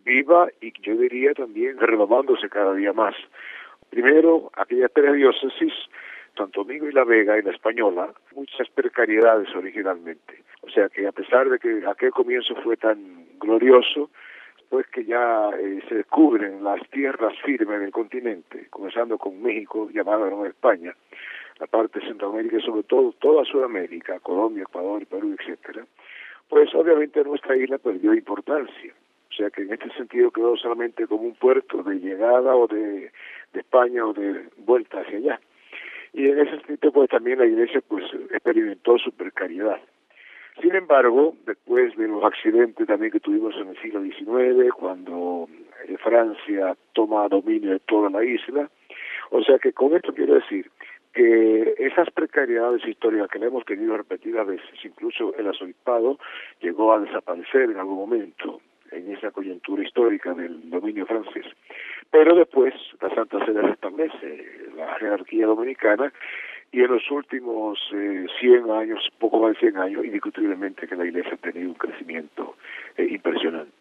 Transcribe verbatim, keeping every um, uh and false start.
viva y yo diría también renovándose cada día más. Primero, aquellas tres diócesis, Santo Domingo y La Vega, en la española, muchas precariedades originalmente. O sea que a pesar de que aquel comienzo fue tan glorioso, pues que ya eh, se descubren las tierras firmes del continente, comenzando con México, llamada Nueva España, la parte de Centroamérica y sobre todo toda Sudamérica, Colombia, Ecuador, Perú, etcétera, pues obviamente nuestra isla perdió importancia. O sea que en este sentido quedó solamente como un puerto de llegada o de, de España o de vuelta hacia allá. Y en ese sentido pues también la iglesia pues experimentó su precariedad. Sin embargo, después de los accidentes también que tuvimos en el siglo diecinueve, cuando eh, Francia toma dominio de toda la isla, o sea que con esto quiero decir que esas precariedades históricas que le hemos tenido repetidas veces, incluso el arzobispado llegó a desaparecer en algún momento en esa coyuntura histórica del dominio francés. Pero después la Santa Sede restablece la jerarquía dominicana y en los últimos eh, cien años, poco más de cien años, indiscutiblemente que la Iglesia ha tenido un crecimiento eh, impresionante.